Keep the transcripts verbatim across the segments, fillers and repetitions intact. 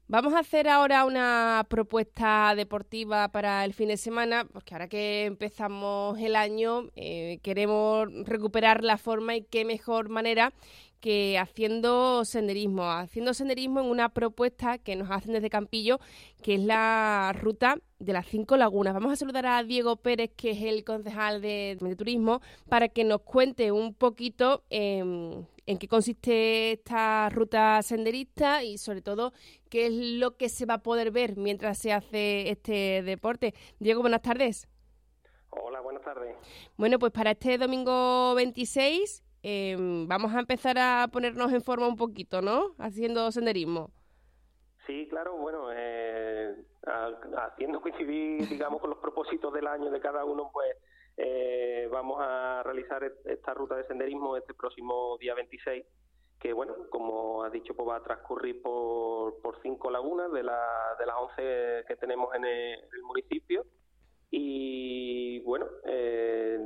Vamos a hacer ahora una propuesta deportiva para el fin de semana, porque ahora que empezamos el año eh, queremos recuperar la forma y qué mejor manera que haciendo senderismo, haciendo senderismo en una propuesta que nos hacen desde Campillo, que es la ruta de las cinco lagunas. Vamos a saludar a Diego Pérez, que es el concejal de, de turismo, para que nos cuente un poquito eh, en qué consiste esta ruta senderista y sobre todo qué es lo que se va a poder ver mientras se hace este deporte. Diego, buenas tardes. Hola, buenas tardes. Bueno, pues para este domingo veintiséis eh, vamos a empezar a ponernos en forma un poquito, ¿no? Haciendo senderismo. Sí, claro, bueno, eh, haciendo coincidir, digamos, con los propósitos del año de cada uno, pues eh, vamos a realizar esta ruta de senderismo este próximo día veintiséis, que, bueno, como has dicho, pues va a transcurrir por, por cinco lagunas de, la, de las once que tenemos en el, el municipio. Y, bueno, eh,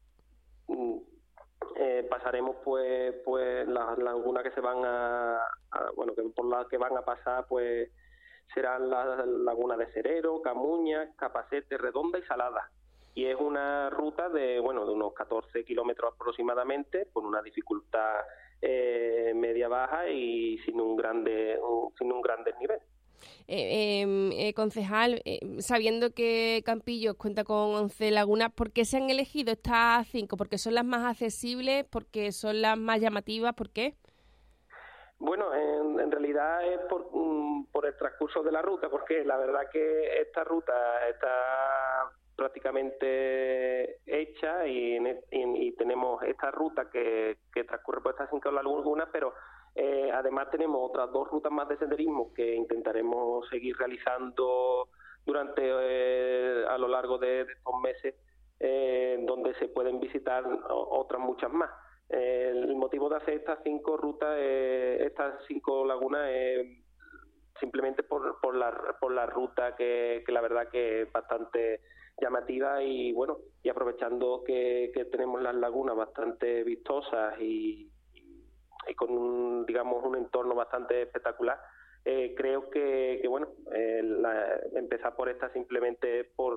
Eh, pasaremos pues pues las lagunas que se van a, a bueno que por las que van a pasar pues serán las lagunas de Cerero, Camuña, Capacete, Redonda y Salada, y es una ruta de bueno de unos catorce kilómetros aproximadamente, con una dificultad eh, media baja y sin un grande un, sin un gran desnivel. Eh, eh, eh, concejal, eh, sabiendo que Campillos cuenta con once lagunas, ¿por qué se han elegido estas cinco? ¿Porque son las más accesibles? ¿Porque son las más llamativas? ¿Por qué? Bueno, en, en realidad es por, um, por el transcurso de la ruta, porque la verdad que esta ruta está prácticamente hecha y, y, y tenemos esta ruta que, que transcurre por estas cinco lagunas, pero eh, además tenemos otras dos rutas más de senderismo que intentaremos seguir realizando durante eh, a lo largo de, de estos meses, eh, donde se pueden visitar otras muchas más. El motivo de hacer estas cinco rutas, eh, estas cinco lagunas, es eh, simplemente por, por, la, por la ruta que, que la verdad que es bastante llamativa y bueno, y aprovechando que, que tenemos las lagunas bastante vistosas y, y, y con un, digamos, un entorno bastante espectacular, eh, creo que, que bueno, eh, la, empezar por esta simplemente por,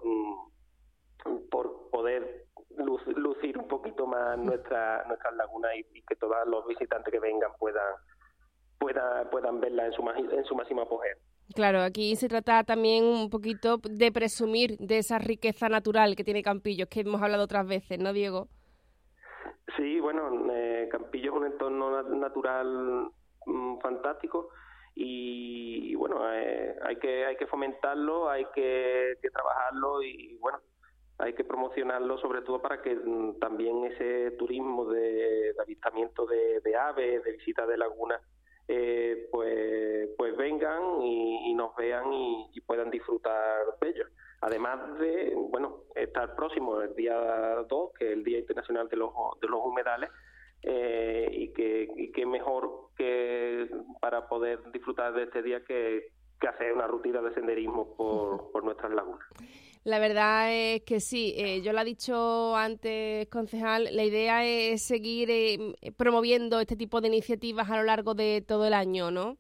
por poder lucir un poquito más nuestra, nuestras lagunas y, y que todos los visitantes que vengan puedan puedan, puedan verlas en su, en su máximo apogeo. Claro, aquí se trata también un poquito de presumir de esa riqueza natural que tiene Campillos, que hemos hablado otras veces, ¿no, Diego? Sí, bueno, eh, Campillos es un entorno natural mmm, fantástico y, y bueno, eh, hay que hay que fomentarlo, hay que, que trabajarlo y bueno, hay que promocionarlo sobre todo para que mmm, también ese turismo de, de avistamiento de, de aves, de visita de lagunas, eh, pues pues vengan y, y nos vean y, y puedan disfrutar de ellos. Además de, bueno, estar próximo el día dos, que es el Día Internacional de los, de los Humedales, eh, y que y que mejor que para poder disfrutar de este día que, que hacer una rutina de senderismo por, por nuestras lagunas. La verdad es que sí, eh, yo lo he dicho antes, concejal, la idea es seguir eh, promoviendo este tipo de iniciativas a lo largo de todo el año, ¿no?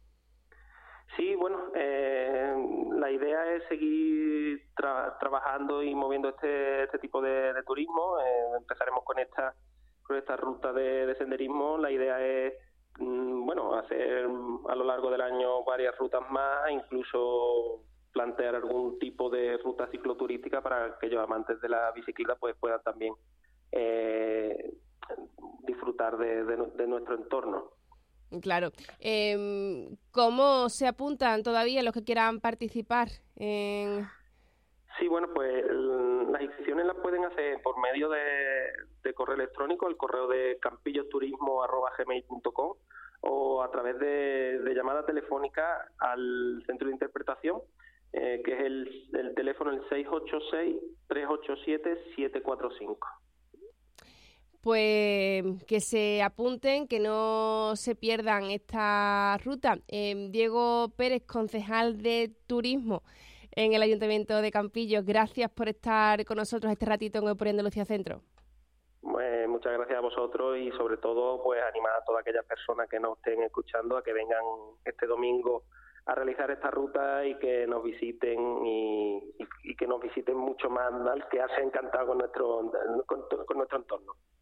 Sí, bueno, eh, la idea es seguir tra- trabajando y moviendo este este tipo de, de turismo. Eh, empezaremos con esta con esta ruta de, de senderismo. La idea es, mmm, bueno, hacer a lo largo del año varias rutas más, incluso plantear algún tipo de ruta cicloturística para que aquellos amantes de la bicicleta pues puedan también eh, disfrutar de, de, de nuestro entorno. Claro. Eh, ¿Cómo se apuntan todavía los que quieran participar? En... Sí, bueno, pues las inscripciones las pueden hacer por medio de, de correo electrónico, el correo de campillosturismo arroba gmail punto com, o a través de, de llamada telefónica al centro de interpretación, eh, que es el, el teléfono el seis ocho seis, tres ocho siete, siete cuatro cinco. Pues que se apunten, que no se pierdan esta ruta. Eh, Diego Pérez, concejal de Turismo en el Ayuntamiento de Campillos, gracias por estar con nosotros este ratito en Opor Andalucía Centro. Pues muchas gracias a vosotros y sobre todo pues animar a todas aquellas personas que nos estén escuchando a que vengan este domingo a realizar esta ruta y que nos visiten y, y, y que nos visiten mucho más, al quedarse encantados con nuestro, con, con nuestro entorno.